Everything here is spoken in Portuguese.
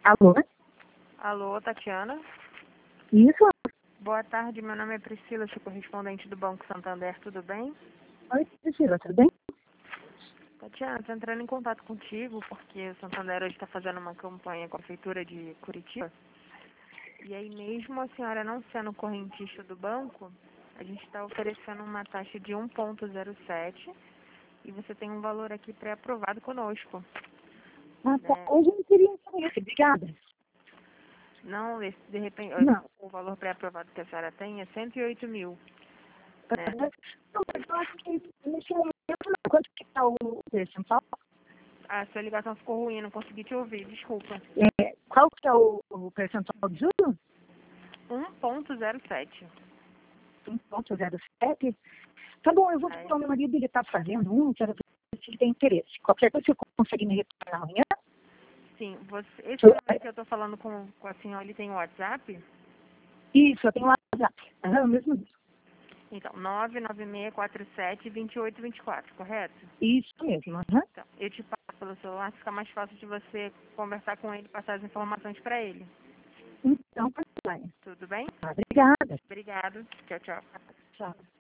Alô? Alô, Tatiana? Isso? Boa tarde, meu nome é Priscila, sou correspondente do Banco Santander, tudo bem? Oi, Priscila, tudo bem? Tatiana, estou entrando em contato contigo porque o Santander hoje está fazendo uma campanha com a Prefeitura de Curitiba. E aí, mesmo a senhora não sendo correntista do banco, a gente está oferecendo uma taxa de 1,07 e você tem um valor aqui pré-aprovado conosco. Ah, tá. Né? Hoje eu não teria interesse, obrigada. Não, de repente, Não. o valor pré-aprovado que a senhora tem é 108 mil, né? Não, mas eu acho que nesse momento não. Quanto que está o percentual? A sua ligação ficou ruim, não consegui te ouvir, desculpa. Qual que é o percentual de juros? 1,07. 1,07? Tá bom, eu vou falar, meu marido, ele está fazendo quero ver se ele tem interesse. Qualquer coisa você consegue me retornar amanhã? Sim, esse número que eu estou falando com a senhora, ele tem WhatsApp? Isso, eu tenho WhatsApp. Aham, mesmo isso. Então, 99647-2824, correto? Isso mesmo, aham. Então, eu te passo pelo celular, fica mais fácil de você conversar com ele, passar as informações para ele. Então, tá bem. Tudo bem? Obrigada. Obrigado. Tchau, tchau. Tchau.